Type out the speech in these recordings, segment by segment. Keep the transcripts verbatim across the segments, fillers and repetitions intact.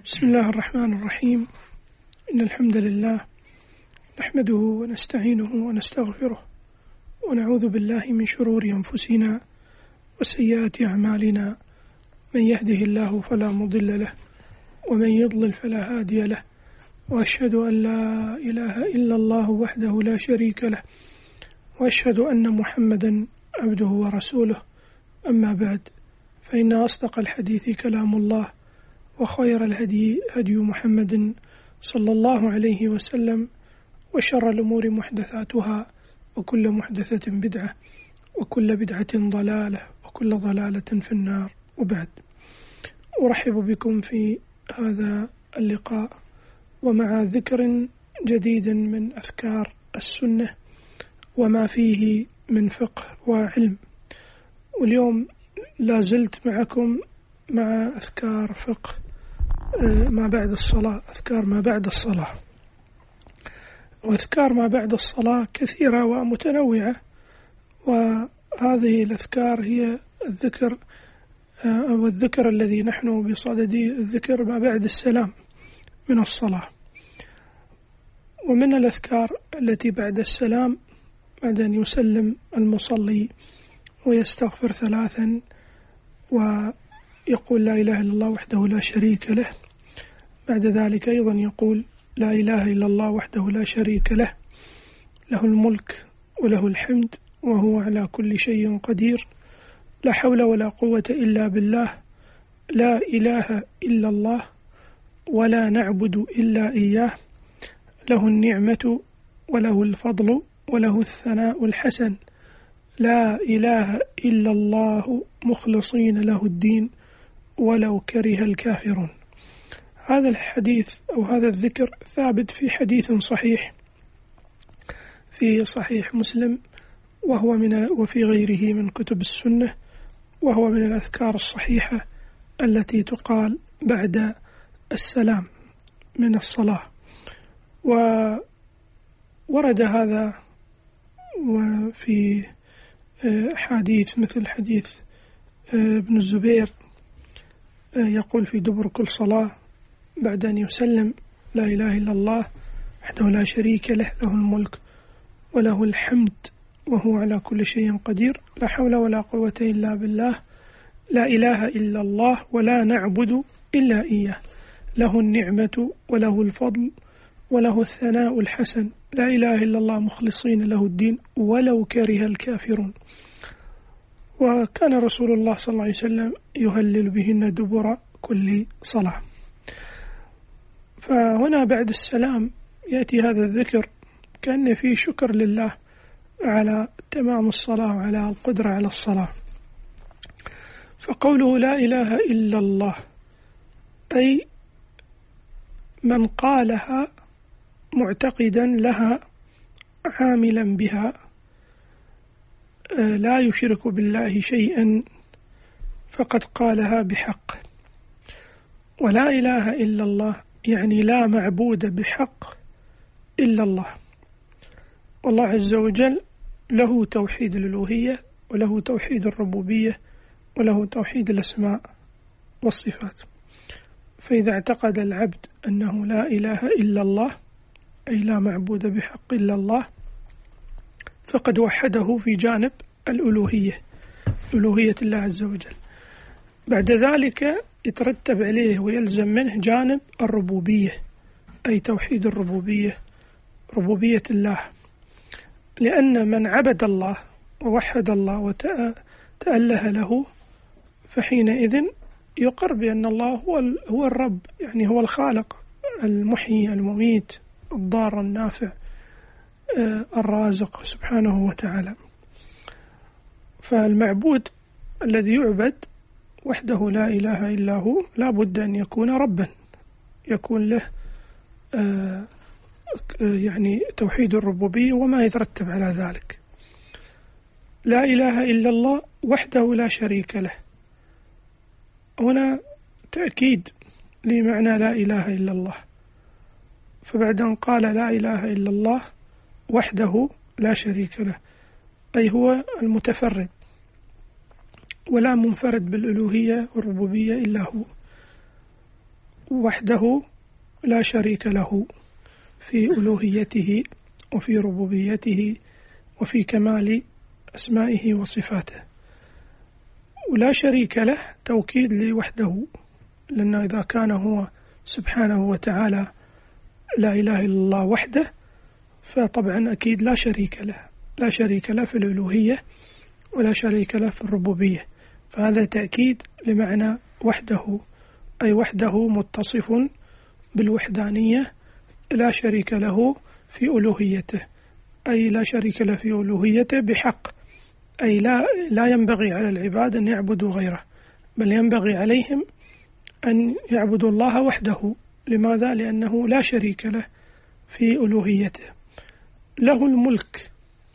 بسم الله الرحمن الرحيم. إن الحمد لله نحمده ونستعينه ونستغفره ونعوذ بالله من شرور أنفسنا وسيئات أعمالنا، من يهده الله فلا مضل له ومن يضلل فلا هادي له، وأشهد أن لا إله إلا الله وحده لا شريك له، وأشهد أن محمدا عبده ورسوله. أما بعد، فإن أصدق الحديث كلام الله، وخير الهدي هدي محمد صلى الله عليه وسلم، وشر الأمور محدثاتها، وكل محدثة بدعة، وكل بدعة ضلالة، وكل ضلالة في النار. وبعد، أرحب بكم في هذا اللقاء ومع ذكر جديد من أذكار السنة وما فيه من فقه وعلم. واليوم لا زلت معكم مع أذكار فقه ما بعد الصلاة، أذكار ما بعد الصلاة. وأذكار ما بعد الصلاة كثيرة ومتنوعة، وهذه الأذكار هي الذكر أو الذكر الذي نحن بصدد الذكر ما بعد السلام من الصلاة. ومن الأذكار التي بعد السلام، بعد أن يسلم المصلي ويستغفر ثلاثا ويقول لا إله إلا الله وحده لا شريك له، بعد ذلك أيضا يقول لا إله إلا الله وحده لا شريك له، له الملك وله الحمد وهو على كل شيء قدير، لا حول ولا قوة إلا بالله، لا إله إلا الله ولا نعبد إلا إياه، له النعمة وله الفضل وله الثناء الحسن، لا إله إلا الله مخلصين له الدين ولو كره الكافرون. هذا الحديث أو هذا الذكر ثابت في حديث صحيح في صحيح مسلم، وهو من وفي غيره من كتب السنة، وهو من الأذكار الصحيحة التي تقال بعد السلام من الصلاة. وورد هذا وفي حديث مثل حديث ابن الزبير يقول في دبر كل صلاة بعد أن يسلم لا إله إلا الله وحده لا شريك له، له الملك وله الحمد وهو على كل شيء قدير، لا حول ولا قوة إلا بالله، لا إله إلا الله ولا نعبد إلا إياه، له النعمة وله الفضل وله الثناء الحسن، لا إله إلا الله مخلصين له الدين ولو كره الكافرون. وكان رسول الله صلى الله عليه وسلم يهلل بهن دبر كل صلاة. فهنا بعد السلام يأتي هذا الذكر كأن فيه شكر لله على تمام الصلاة وعلى القدرة على الصلاة. فقوله لا إله إلا الله أي من قالها معتقدا لها عاملا بها، لا يشرك بالله شيئا، فقد قالها بحق. ولا إله إلا الله يعني لا معبود بحق إلا الله. والله عز وجل له توحيد الألوهية وله توحيد الربوبية وله توحيد الأسماء والصفات. فإذا اعتقد العبد أنه لا إله إلا الله أي لا معبود بحق إلا الله، فقد وحده في جانب الألوهية، ألوهية الله عز وجل. بعد ذلك يترتب عليه ويلزم منه جانب الربوبية أي توحيد الربوبية، ربوبية الله، لأن من عبد الله ووحد الله وتأله له فحينئذ يقر بأن الله هو هو الرب، يعني هو الخالق المحيي المميت الضار النافع الرازق سبحانه وتعالى. فالمعبود الذي يعبد وحده لا إله إلا هو لا بد أن يكون ربا، يكون له يعني توحيد الربوبية وما يترتب على ذلك. لا إله إلا الله وحده لا شريك له، هنا تأكيد لمعنى لا إله إلا الله. فبعد أن قال لا إله إلا الله وحده لا شريك له أي هو المتفرد ولا منفرد بالألوهية والربوبية إلا هو. وحده لا شريك له في ألوهيته وفي ربوبيته وفي كمال أسمائه وصفاته، ولا شريك له توكيد لوحده، لأن إذا كان هو سبحانه وتعالى لا إله إلا الله وحده فطبعا أكيد لا شريك له، لا شريك له في الألوهية ولا شريك له في الربوبية، فهذا تأكيد لمعنى وحده، أي وحده متصف بالوحدانية لا شريك له في ألوهيته، أي لا شريك له في ألوهيته بحق، أي لا لا ينبغي على العباد أن يعبدوا غيره، بل ينبغي عليهم أن يعبدوا الله وحده. لماذا؟ لأنه لا شريك له في ألوهيته. له الملك،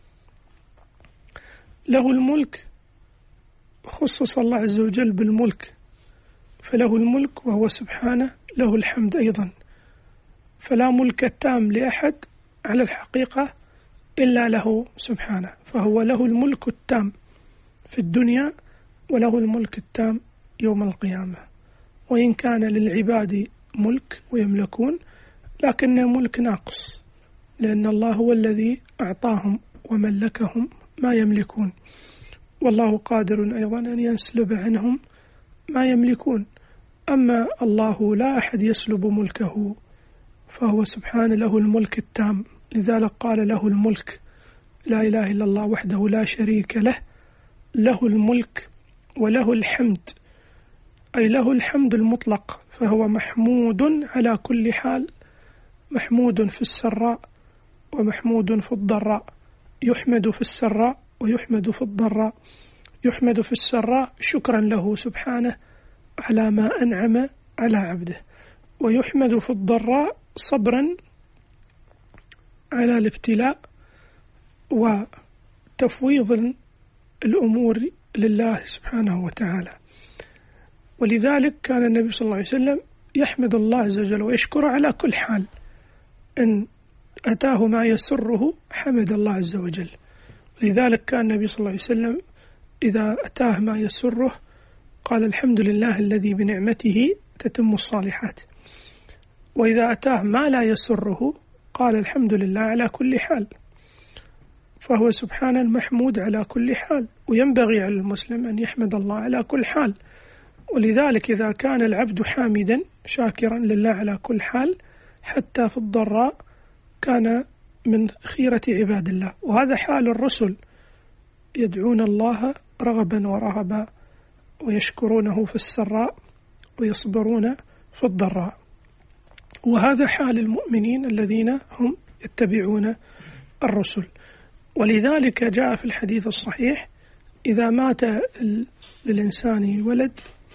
له الملك، خصص الله عز وجل بالملك، فله الملك وهو سبحانه له الحمد أيضا، فلا ملك تام لأحد على الحقيقة إلا له سبحانه، فهو له الملك التام في الدنيا وله الملك التام يوم القيامة، وإن كان للعباد ملك ويملكون لكن ملك ناقص، لأن الله هو الذي أعطاهم وملكهم ما يملكون، والله قادر أيضا أن يسلب عنهم ما يملكون. أما الله لا أحد يسلب ملكه، فهو سبحانه له الملك التام، لذلك قال له الملك، لا إله إلا الله وحده لا شريك له، له الملك وله الحمد، أي له الحمد المطلق، فهو محمود على كل حال، محمود في السراء ومحمود في الضراء، يحمد في السراء ويحمد في الضراء، يحمد في السراء شكرا له سبحانه على ما أنعم على عبده، ويحمد في الضراء صبرا على الابتلاء وتفويض الأمور لله سبحانه وتعالى. ولذلك كان النبي صلى الله عليه وسلم يحمد الله عز وجل ويشكره على كل حال، إن أتاه ما يسره حمد الله عز وجل. لذلك كان النبي صلى الله عليه وسلم إذا أتاه ما يسره قال الحمد لله الذي بنعمته تتم الصالحات، وإذا أتاه ما لا يسره قال الحمد لله على كل حال، فهو سبحانه المحمود على كل حال، وينبغي على المسلم أن يحمد الله على كل حال. ولذلك إذا كان العبد حامدا شاكرا لله على كل حال حتى في الضراء كان من خيرة عباد الله، وهذا حال الرسل، يدعون الله رغبا ورهبا ويشكرونه في السراء ويصبرون في الضراء، وهذا حال المؤمنين الذين هم يتبعون الرسل. ولذلك جاء في الحديث الصحيح إذا مات للإنسان ولد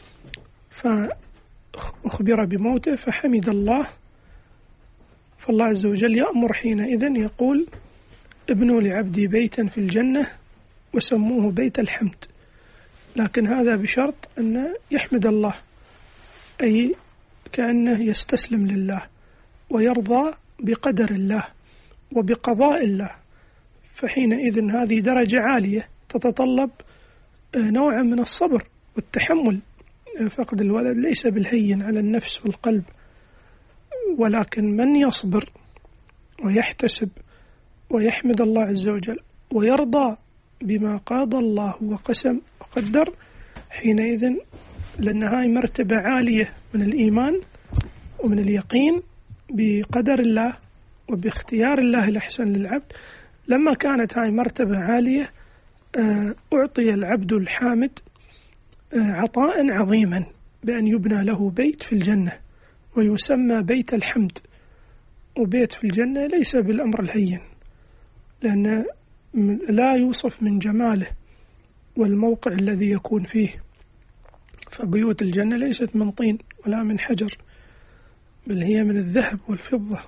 فأخبر بموته فحمد الله، فالله عز وجل يأمر حينئذ يقول ابنوا لعبدي بيتا في الجنة وسموه بيت الحمد، لكن هذا بشرط أن يحمد الله، أي كأنه يستسلم لله ويرضى بقدر الله وبقضاء الله، فحينئذ هذه درجة عالية تتطلب نوعا من الصبر والتحمل. فقد الولد ليس بالهين على النفس والقلب، ولكن من يصبر ويحتسب ويحمد الله عز وجل ويرضى بما قاضى الله وقسم وقدر، حينئذ لأن هاي مرتبة عالية من الإيمان ومن اليقين بقدر الله وباختيار الله الأحسن للعبد. لما كانت هاي مرتبة عالية أعطي العبد الحامد عطاء عظيما بأن يبنى له بيت في الجنة ويسمى بيت الحمد. وبيت في الجنة ليس بالأمر الهين، لأن لا يوصف من جماله والموقع الذي يكون فيه، فبيوت الجنة ليست من طين ولا من حجر، بل هي من الذهب والفضة،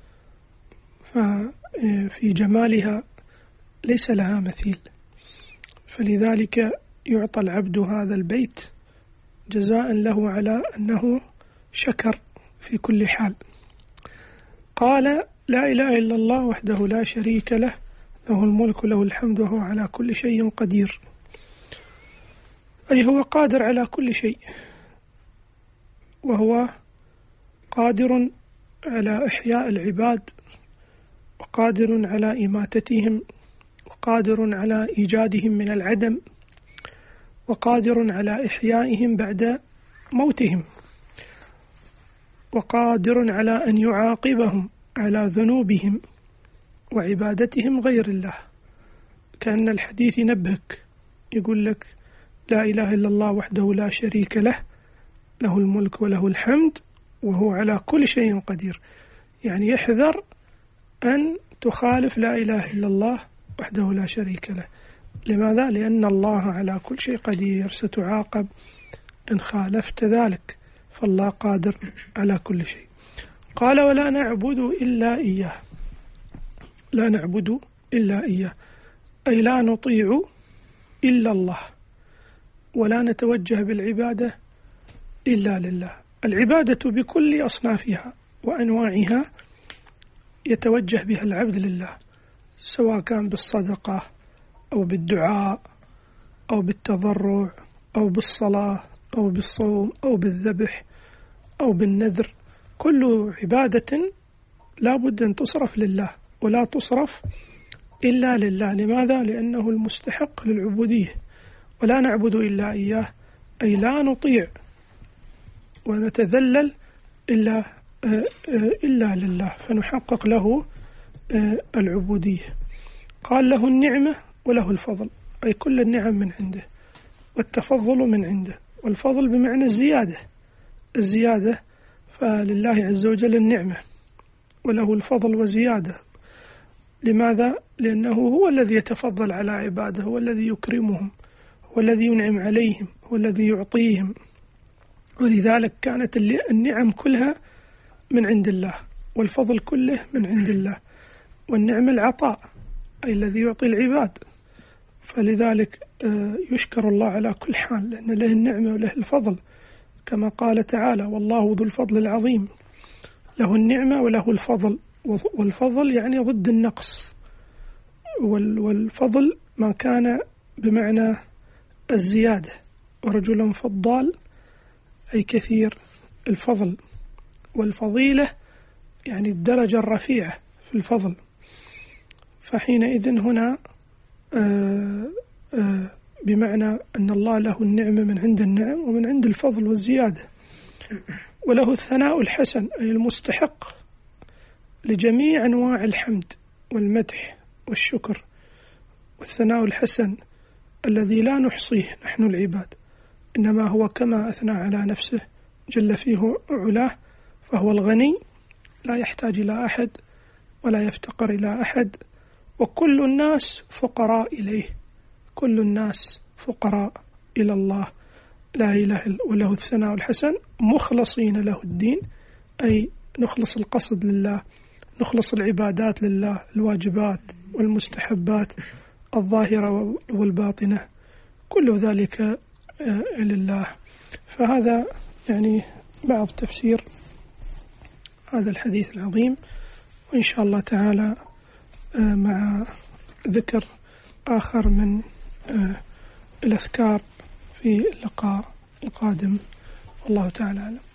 ففي جمالها ليس لها مثيل، فلذلك يعطى العبد هذا البيت جزاء له على أنه شكر في كل حال. قال لا إله إلا الله وحده لا شريك له، له الملك وله الحمد وهو على كل شيء قدير، أي هو قادر على كل شيء، وهو قادر على إحياء العباد، وقادر على إماتتهم، وقادر على إيجادهم من العدم، وقادر على إحيائهم بعد موتهم، وقادر على أن يعاقبهم على ذنوبهم وعبادتهم غير الله. كأن الحديث ينبهك، يقول لك لا إله إلا الله وحده لا شريك له، له الملك وله الحمد وهو على كل شيء قدير. يعني يحذر أن تخالف لا إله إلا الله وحده لا شريك له. لماذا؟ لأن الله على كل شيء قدير، ستعاقب إن خالفت ذلك، فالله قادر على كل شيء. قال ولا نعبد إلا إياه، لا نعبد إلا إياه، أي لا نطيع إلا الله، ولا نتوجه بالعبادة إلا لله. العبادة بكل أصنافها وأنواعها يتوجه بها العبد لله، سواء كان بالصدقة أو بالدعاء أو بالتضرع أو بالصلاة أو بالصوم أو بالذبح أو بالنذر. كل عبادة لا بد أن تصرف لله، ولا تصرف إلا لله. لماذا؟ لأنه المستحق للعبودية. ولا نعبد إلا إياه، أي لا نطيع ونتذلل إلا إلا لله، فنحقق له العبودية. قال له النعمة وله الفضل، أي كل النعم من عنده، والتفضل من عنده. والفضل بمعنى الزيادة، الزيادة فلله عز وجل النعمة، وله الفضل وزيادة. لماذا؟ لأنه هو الذي يتفضل على عباده، هو الذي يكرمهم، هو الذي ينعم عليهم، هو الذي يعطيهم. ولذلك كانت النعم كلها من عند الله، والفضل كله من عند الله. والنعم العطاء، أي الذي يعطي العباد، فلذلك يشكر الله على كل حال، لأن له النعمة وله الفضل، كما قال تعالى والله ذو الفضل العظيم. له النعمة وله الفضل، والفضل يعني ضد النقص، والفضل ما كان بمعنى الزيادة. ورجل فضال أي كثير الفضل، والفضيلة يعني الدرجة الرفيعة في الفضل. فحينئذ هنا آآ آآ بمعنى أن الله له النعمة من عند النعم، ومن عند الفضل والزيادة. وله الثناء الحسن، أي المستحق لجميع أنواع الحمد والمدح والشكر. والثناء الحسن الذي لا نحصيه نحن العباد، إنما هو كما أثنى على نفسه جل فيه علاه، فهو الغني لا يحتاج إلى أحد ولا يفتقر إلى أحد، وكل الناس فقراء إليه، كل الناس فقراء إلى الله لا إله إلا. وله الثناء الحسن مخلصين له الدين، أي نخلص القصد لله، نخلص العبادات لله، الواجبات والمستحبات الظاهرة والباطنة، كل ذلك لله. فهذا يعني بعض تفسير هذا الحديث العظيم، وإن شاء الله تعالى مع ذكر آخر من الأذكار في اللقاء القادم، والله تعالى أعلم.